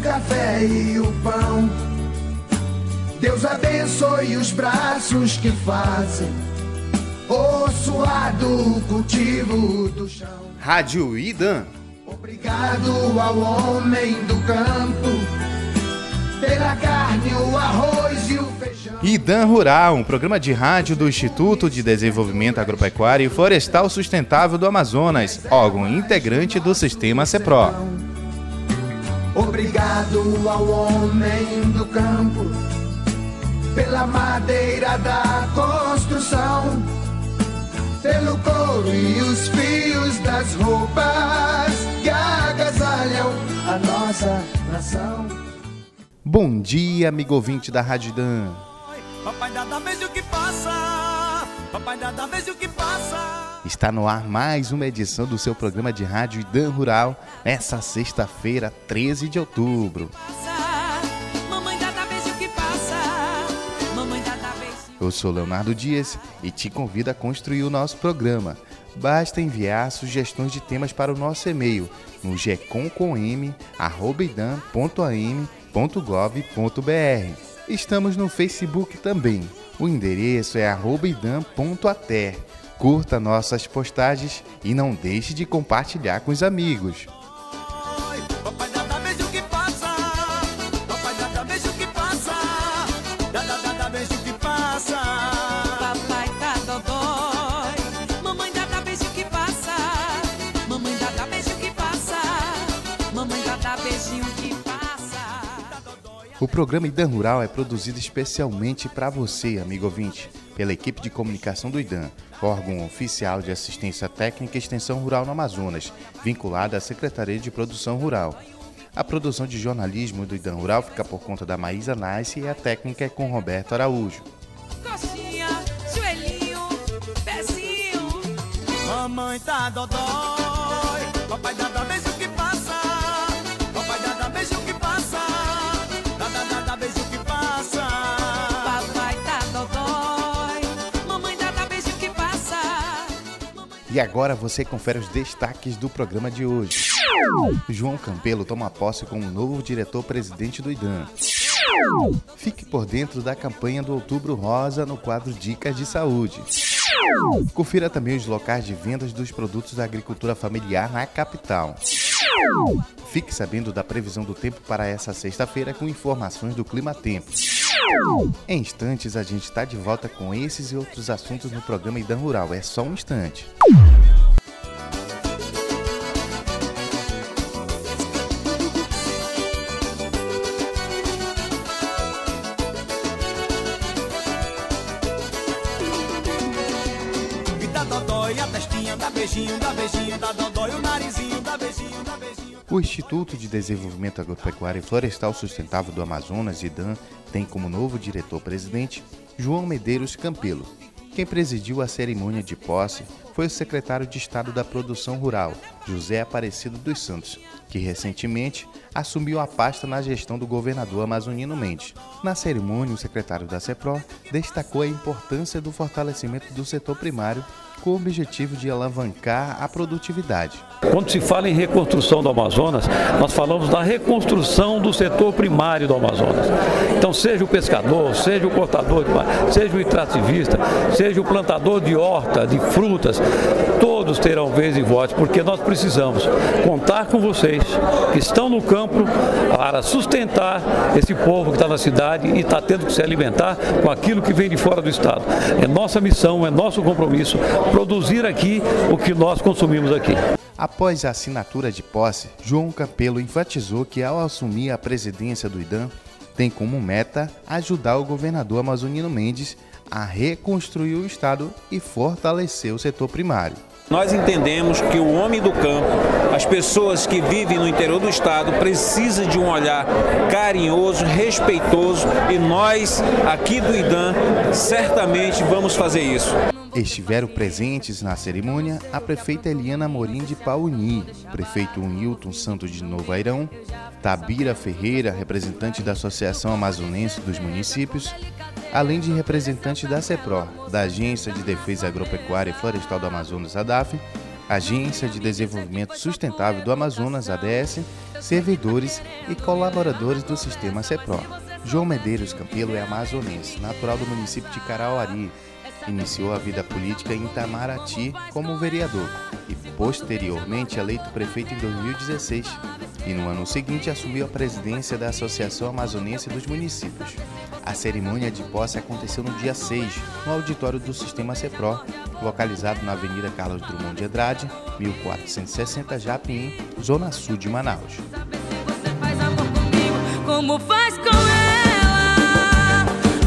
café e o pão. Deus abençoe os braços que fazem o suado cultivo do chão. Rádio Idam. Obrigado ao homem do campo pela carne, o arroz e o feijão. Idam Rural, um programa de rádio do Instituto de Desenvolvimento Agropecuário e Florestal Sustentável do Amazonas, órgão integrante do Sistema CEPRO. Obrigado ao homem do campo pela madeira da construção, pelo couro e os fios das roupas que agasalham a nossa nação. Bom dia, amigo ouvinte da Rádio Idam. Papai dá vez o que passa, papai dá vez o que passa. Está no ar mais uma edição do seu programa de rádio Idam Rural, nessa sexta-feira, 13 de outubro. Eu sou Leonardo Dias e te convido a construir o nosso programa. Basta enviar sugestões de temas para o nosso e-mail no gcom.am.gov.br. Estamos no Facebook também. O endereço é @idam.ater. Curta nossas postagens e não deixe de compartilhar com os amigos. O programa Idam Rural é produzido especialmente para você, amigo ouvinte, pela equipe de comunicação do Idam, órgão oficial de assistência técnica e extensão rural no Amazonas, vinculada à Secretaria de Produção Rural. A produção de jornalismo do Idam Rural fica por conta da Maísa Nice e a técnica é com Roberto Araújo. Coxinha, joelhinho, pezinho. Mamãe tá dodói, papai dá vez o que passa, papai dá vez o que passa. Dá vez o que passa. Papai tá dodói, mamãe dá vez o que passa. E agora você confere os destaques do programa de hoje. João Campelo toma posse como novo diretor-presidente do Idam. Fique por dentro da campanha do Outubro Rosa no quadro Dicas de Saúde. Confira também os locais de vendas dos produtos da agricultura familiar na capital. Fique sabendo da previsão do tempo para essa sexta-feira com informações do Clima Tempo. Em instantes a gente está de volta com esses e outros assuntos no programa Idam Rural. É só um instante. O Instituto de Desenvolvimento Agropecuário e Florestal Sustentável do Amazonas, Idam, tem como novo diretor-presidente João Medeiros Campelo. Quem presidiu a cerimônia de posse foi o secretário de Estado da Produção Rural, José Aparecido dos Santos, que recentemente assumiu a pasta na gestão do governador amazonino Mendes. Na cerimônia, o secretário da CEPRO destacou a importância do fortalecimento do setor primário com o objetivo de alavancar a produtividade. Quando se fala em reconstrução do Amazonas, nós falamos da reconstrução do setor primário do Amazonas. Então, seja o pescador, seja o cortador de mar, seja o extrativista, seja o plantador de horta, de frutas, todos terão vez e voz, porque nós precisamos contar com vocês que estão no campo para sustentar esse povo que está na cidade e está tendo que se alimentar com aquilo que vem de fora do estado. É nossa missão, é nosso compromisso produzir aqui o que nós consumimos aqui. Após a assinatura de posse, João Campelo enfatizou que ao assumir a presidência do Idam, tem como meta ajudar o governador amazonino Mendes a reconstruir o estado e fortalecer o setor primário. Nós entendemos que o homem do campo, as pessoas que vivem no interior do estado, precisam de um olhar carinhoso, respeitoso, e nós, aqui do Idam, certamente vamos fazer isso. Estiveram presentes na cerimônia a prefeita Eliana Amorim de Pauni, prefeito Nilton Santos de Novo Airão, Tabira Ferreira, representante da Associação Amazonense dos Municípios, além de representantes da CEPRO, da Agência de Defesa Agropecuária e Florestal do Amazonas, ADAF, Agência de Desenvolvimento Sustentável do Amazonas, ADS, servidores e colaboradores do Sistema CEPRO. João Medeiros Campelo é amazonense, natural do município de Carauari. Iniciou a vida política em Itamaraty como vereador e posteriormente eleito prefeito em 2016 e no ano seguinte assumiu a presidência da Associação Amazonense dos Municípios. A cerimônia de posse aconteceu no dia 6, no auditório do Sistema CEPRO, localizado na Avenida Carlos Drummond de Andrade, 1460 Japim, Zona Sul de Manaus. Como faz com ela?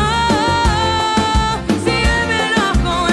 Se é melhor com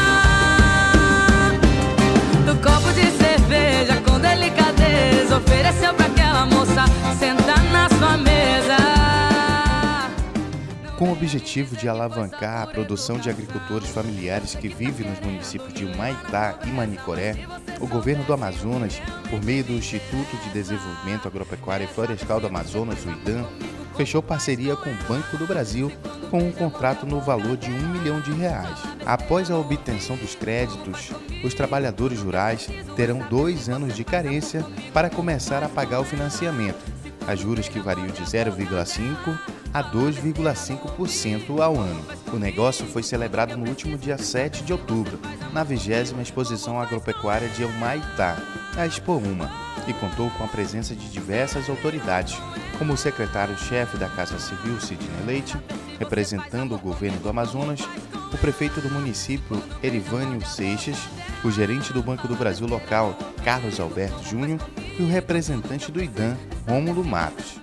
ela. Do copo de cerveja com delicadeza ofereceu pra aquela moça sentar na sua mesa. Com o objetivo de alavancar a produção de agricultores familiares que vivem nos municípios de Humaitá e Manicoré, o governo do Amazonas, por meio do Instituto de Desenvolvimento Agropecuário e Florestal do Amazonas, o IDAM, fechou parceria com o Banco do Brasil com um contrato no valor de R$1 milhão. Após a obtenção dos créditos, os trabalhadores rurais terão 2 anos de carência para começar a pagar o financiamento, a juros que variam de 0,5% a 2,5% ao ano. O negócio foi celebrado no último dia 7 de outubro, na 20ª Exposição Agropecuária de Humaitá, a Expo Uma, e contou com a presença de diversas autoridades, como o secretário-chefe da Casa Civil, Sidney Leite, representando o governo do Amazonas, o prefeito do município, Erivânio Seixas, o gerente do Banco do Brasil local, Carlos Alberto Júnior, e o representante do IDAM, Rômulo Matos.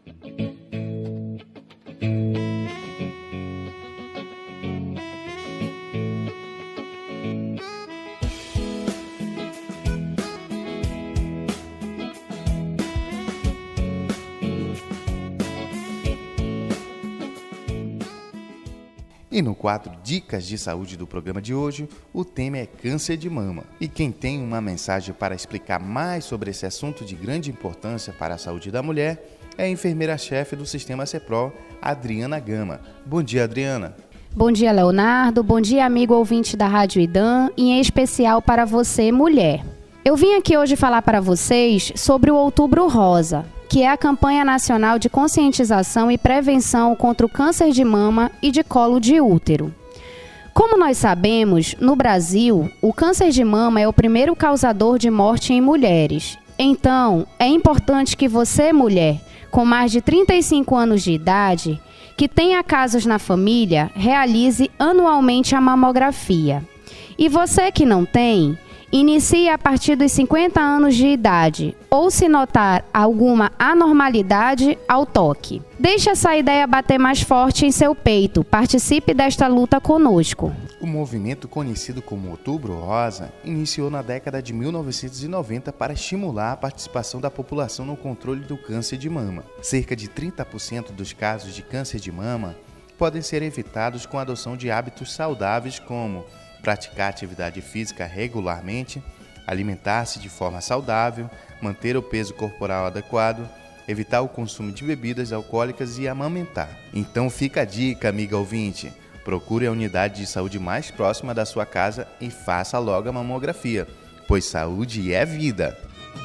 E no quadro Dicas de Saúde do programa de hoje, o tema é câncer de mama. E quem tem uma mensagem para explicar mais sobre esse assunto de grande importância para a saúde da mulher é a enfermeira-chefe do Sistema CEPRO, Adriana Gama. Bom dia, Adriana. Bom dia, Leonardo. Bom dia, amigo ouvinte da Rádio IDAM, e em especial para você, mulher. Eu vim aqui hoje falar para vocês sobre o Outubro Rosa, que é a campanha nacional de conscientização e prevenção contra o câncer de mama e de colo de útero. Como nós sabemos, no Brasil, o câncer de mama é o primeiro causador de morte em mulheres. Então, é importante que você, mulher, com mais de 35 anos de idade, que tenha casos na família, realize anualmente a mamografia. E você que não tem, inicie a partir dos 50 anos de idade, ou se notar alguma anormalidade, ao toque. Deixe essa ideia bater mais forte em seu peito. Participe desta luta conosco. O movimento conhecido como Outubro Rosa iniciou na década de 1990 para estimular a participação da população no controle do câncer de mama. Cerca de 30% dos casos de câncer de mama podem ser evitados com a adoção de hábitos saudáveis como praticar atividade física regularmente, alimentar-se de forma saudável, manter o peso corporal adequado, evitar o consumo de bebidas alcoólicas e amamentar. Então fica a dica, amiga ouvinte. Procure a unidade de saúde mais próxima da sua casa e faça logo a mamografia, pois saúde é vida.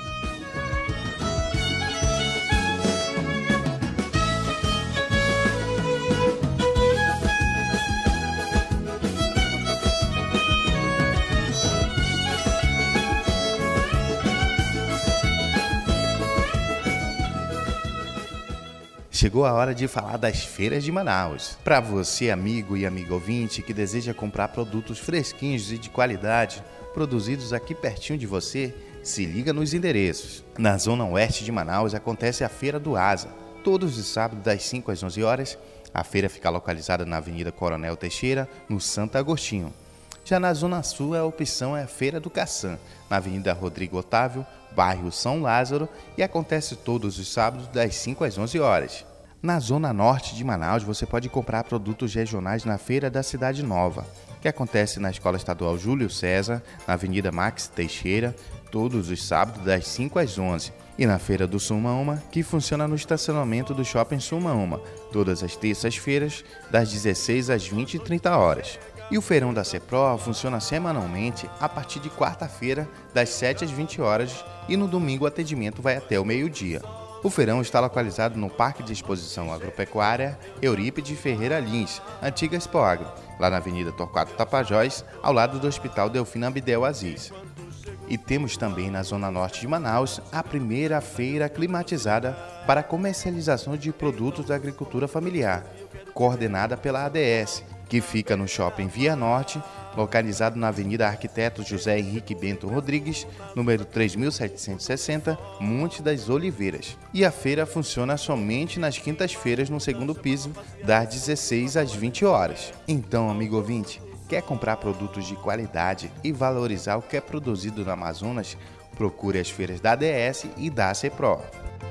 Chegou a hora de falar das feiras de Manaus. Para você, amigo e amiga ouvinte, que deseja comprar produtos fresquinhos e de qualidade, produzidos aqui pertinho de você, se liga nos endereços. Na zona oeste de Manaus acontece a Feira do Asa. Todos os sábados das 5 às 11 horas, a feira fica localizada na Avenida Coronel Teixeira, no Santo Agostinho. Já na zona sul, a opção é a Feira do Caçã, na Avenida Rodrigo Otávio, bairro São Lázaro, e acontece todos os sábados das 5 às 11 horas. Na zona norte de Manaus, você pode comprar produtos regionais na Feira da Cidade Nova, que acontece na Escola Estadual Júlio César, na Avenida Max Teixeira, todos os sábados das 5 às 11. E na Feira do Sumaúma, que funciona no estacionamento do Shopping Sumaúma, todas as terças-feiras, das 16 às 20h30. E o feirão da CEPRO funciona semanalmente a partir de quarta-feira, das 7 às 20 horas, e no domingo o atendimento vai até o meio-dia. O feirão está localizado no Parque de Exposição Agropecuária Eurípides Ferreira Lins, antiga Expoagro, lá na Avenida Torquato Tapajós, ao lado do Hospital Delfina Abdel Aziz. E temos também na Zona Norte de Manaus a primeira feira climatizada para comercialização de produtos da agricultura familiar, coordenada pela ADS, que fica no Shopping Via Norte, localizado na Avenida Arquiteto José Henrique Bento Rodrigues, número 3760, Monte das Oliveiras. E a feira funciona somente nas quintas-feiras no segundo piso, das 16 às 20 horas. Então, amigo ouvinte, quer comprar produtos de qualidade e valorizar o que é produzido no Amazonas? Procure as feiras da ADS e da CEPRO.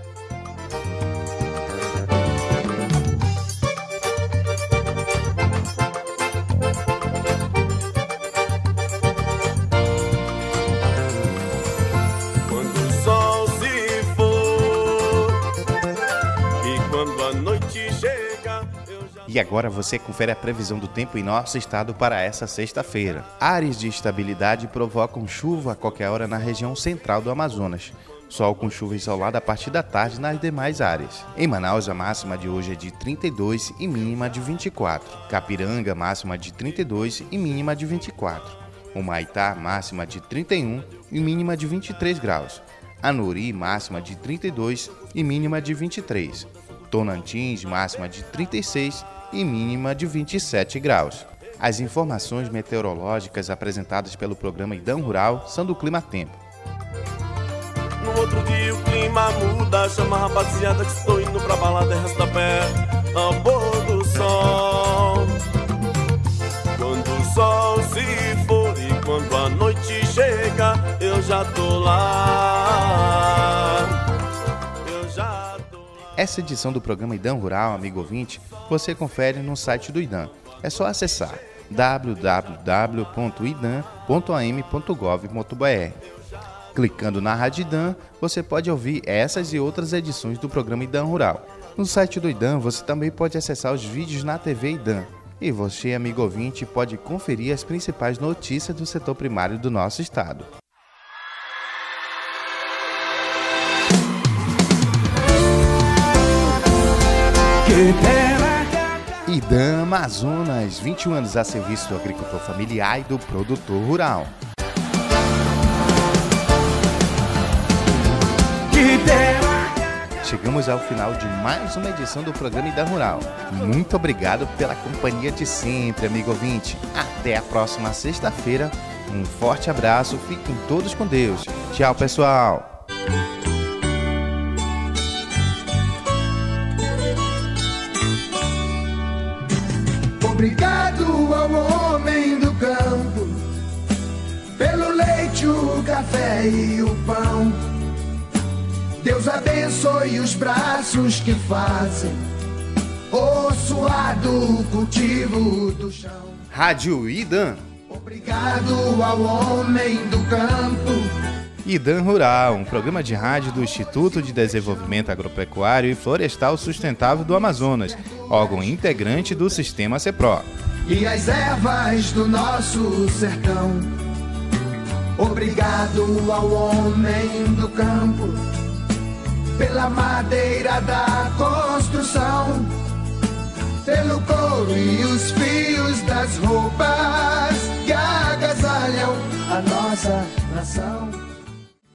E agora você confere a previsão do tempo em nosso estado para essa sexta-feira. Áreas de instabilidade provocam chuva a qualquer hora na região central do Amazonas. Sol com chuva isolada a partir da tarde nas demais áreas. Em Manaus, a máxima de hoje é de 32 e mínima de 24. Capiranga, máxima de 32 e mínima de 24. Humaitá, máxima de 31 e mínima de 23 graus. Anuri, máxima de 32 e mínima de 23. Tonantins, máxima de 36 e mínima de 27 graus. As informações meteorológicas apresentadas pelo programa Idã Rural são do Clima Tempo. No outro dia o clima muda, chama a rapaziada que estou indo pra balada e resta pé a pôr do sol. Quando o sol se for e quando a noite chega, eu já tô lá. Essa edição do programa Idã Rural, amigo ouvinte, você confere no site do Idã. É só acessar www.idam.am.gov.br. Clicando na Rádio Idã, você pode ouvir essas e outras edições do programa Idã Rural. No site do Idã, você também pode acessar os vídeos na TV Idã. E você, amigo ouvinte, pode conferir as principais notícias do setor primário do nosso estado. Idã Amazonas, 21 anos a serviço do agricultor familiar e do produtor rural. Chegamos ao final de mais uma edição do programa Idã Rural. Muito obrigado pela companhia de sempre, amigo ouvinte. Até a próxima sexta-feira. Um forte abraço, fiquem todos com Deus. Tchau, pessoal. Obrigado ao homem do campo, pelo leite, o café e o pão. Deus abençoe os braços que fazem o suado cultivo do chão. Rádio Idã. Obrigado ao homem do campo. Idã Rural, um programa de rádio do Instituto de Desenvolvimento Agropecuário e Florestal Sustentável do Amazonas, órgão integrante do Sistema CEPRO. E as ervas do nosso sertão. Obrigado ao homem do campo, pela madeira da construção, pelo couro e os fios das roupas que agasalham a nossa nação.